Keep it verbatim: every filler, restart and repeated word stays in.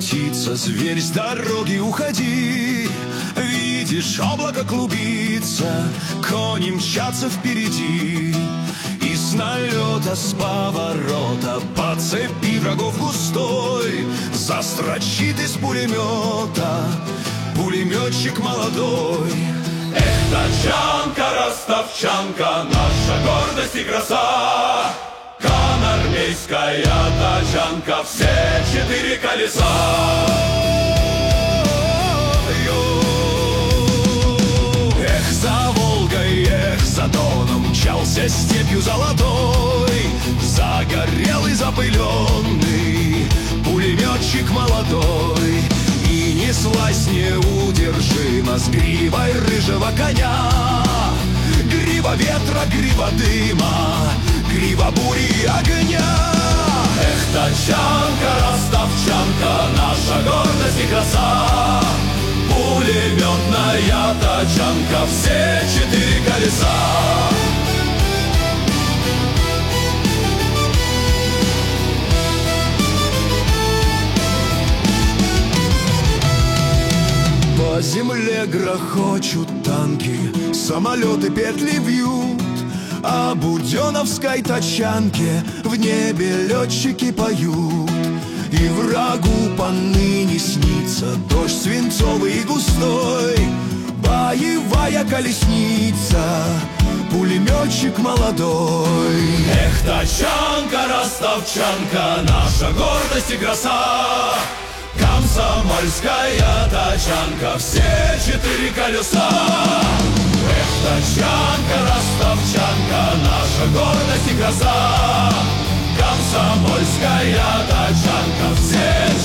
птица, зверь, с дороги уходи. Видишь, облако клубится, кони мчатся впереди. И с налета, с поворота, по цепи врагов густой застрочит из пулемета пулеметчик молодой. Эх, тачанка, ростовчанка, наша гордость и краса, конармейская тачанка, все четыре колеса. Эх, за Волгой, эх, за Доном мчался степью золотой, загорелый, запыленный пулеметчик молодой. И неслась неудержимо с гривой рыжего коня, грива ветра, грива дыма, грива бури и огня. Эх, тачанка, ростовчанка, наша гордость и краса, пулеметная тачанка, все четыре колеса. По земле грохочут танки, самолеты петли вьют, а буденовской тачанке в небе летчики поют. И врагу поныне снится дождь свинцовый и густой, боевая колесница, пулеметчик молодой. Эх, тачанка, ростовчанка, наша гордость и краса, комсомольская тачанка, все четыре колеса. Эх, тачанка, ростовчанка, наша гордость и краса, комсомольская тачанка, все